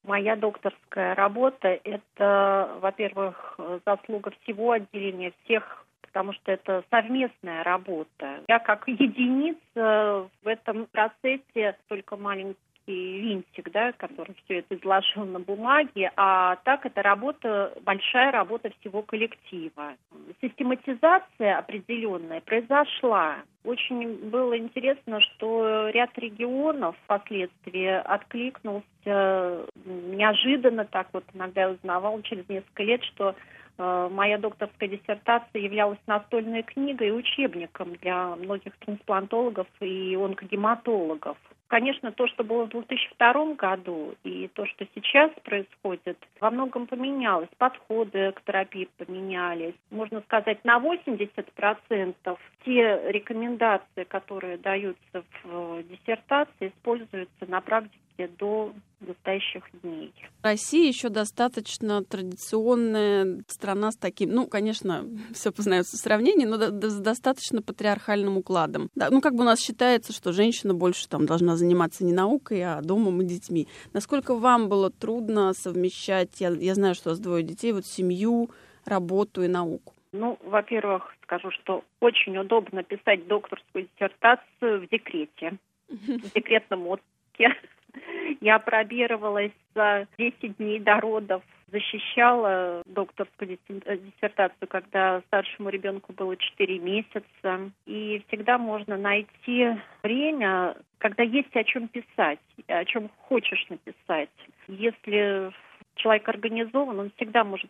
Моя докторская работа – это, во-первых, заслуга всего отделения, всех, потому что это совместная работа. Я как единица в этом процессе только маленький винтик, да, который все это изложил на бумаге, а так это работа, большая работа всего коллектива. Систематизация определенная произошла. Очень было интересно, что ряд регионов впоследствии откликнулся неожиданно, так вот иногда я узнавала через несколько лет, что моя докторская диссертация являлась настольной книгой и учебником для многих трансплантологов и онкогематологов. Конечно, то, что было в 2002 году, и то, что сейчас происходит, во многом поменялось. Подходы к терапии поменялись. Можно сказать, на 80% те рекомендации, которые даются в диссертации, используются на практике до настоящих дней. Россия еще достаточно традиционная страна с таким, конечно, все познается в сравнении, но с достаточно патриархальным укладом. Да, как бы у нас считается, что женщина больше должна заниматься не наукой, а домом и детьми. Насколько вам было трудно совмещать, я знаю, что у вас 2 детей, семью, работу и науку? Во-первых, скажу, что очень удобно писать докторскую диссертацию в декрете, в декретном отпуске. Я пробировалась за 10 дней до родов, защищала докторскую диссертацию, когда старшему ребенку было 4 месяца. И всегда можно найти время, когда есть о чем писать, о чем хочешь написать. Если человек организован, он всегда может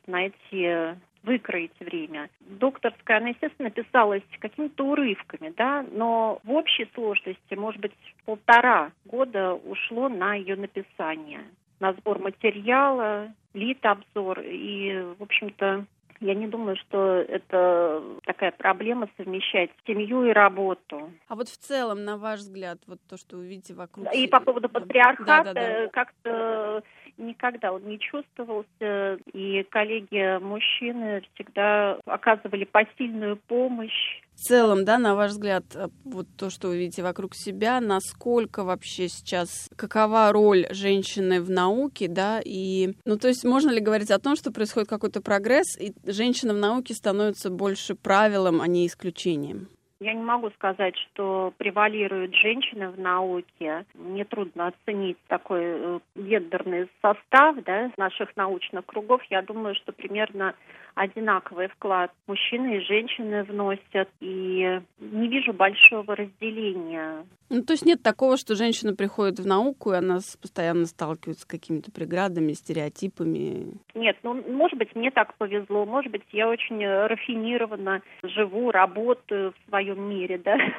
выкроить время. Докторская, она, естественно, писалась какими-то урывками, да, но в общей сложности, может быть, 1,5 года ушло на ее написание, на сбор материала, литобзор, и, в общем-то, я не думаю, что это такая проблема совмещать семью и работу. А в целом, на ваш взгляд, то, что вы видите вокруг... И по поводу патриархата, да. Как-то никогда он не чувствовался, и коллеги-мужчины всегда оказывали посильную помощь. В целом, на ваш взгляд, то, что вы видите вокруг себя, насколько вообще сейчас, какова роль женщины в науке, и, то есть можно ли говорить о том, что происходит какой-то прогресс, и женщина в науке становится больше правилом, а не исключением? Я не могу сказать, что превалируют женщины в науке. Мне трудно оценить такой гендерный состав, наших научных кругов. Я думаю, что примерно одинаковый вклад мужчины и женщины вносят, и не вижу большого разделения. То есть нет такого, что женщина приходит в науку, и она постоянно сталкивается с какими-то преградами, стереотипами? Нет, может быть, мне так повезло, может быть, я очень рафинированно живу, работаю в своем мире,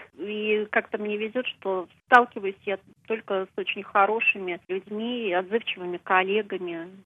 и как-то мне везет, что сталкиваюсь я только с очень хорошими людьми, отзывчивыми коллегами.